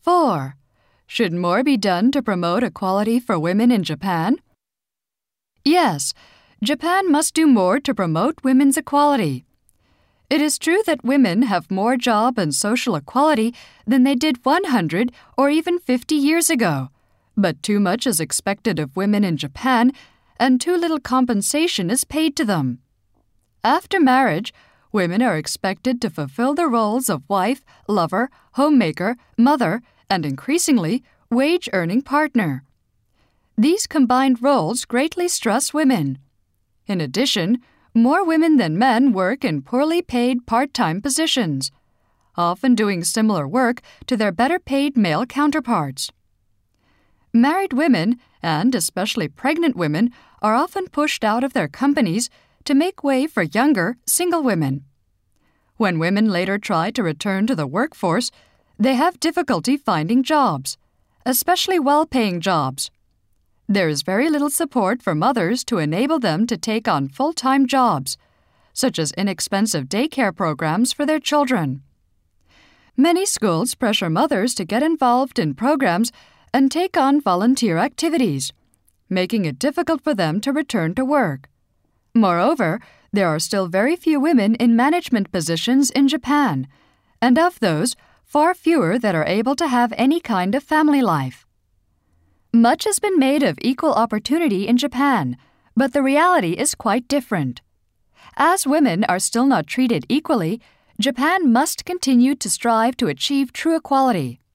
4. Should more be done to promote equality for women in Japan? Yes, Japan must do more to promote women's equality. It is true that women have more job and social equality than they did 100 or even 50 years ago, but too much is expected of women in Japan, and too little compensation is paid to them. After marriage, women are expected to fulfill the roles of wife, lover, homemaker, mother, and increasingly, wage-earning partner. These combined roles greatly stress women. In addition, more women than men work in poorly paid part-time positions, often doing similar work to their better-paid male counterparts. Married women, and especially pregnant women, are often pushed out of their companies to make way for younger, single women. When women later try to return to the workforce, they have difficulty finding jobs, especially well-paying jobs. There is very little support for mothers to enable them to take on full-time jobs, such as inexpensive daycare programs for their children. Many schools pressure mothers to get involved in programs and take on volunteer activities, making it difficult for them to return to work. Moreover, there are still very few women in management positions in Japan, and of those, far fewer that are able to have any kind of family life. Much has been made of equal opportunity in Japan, but the reality is quite different. As women are still not treated equally, Japan must continue to strive to achieve true equality.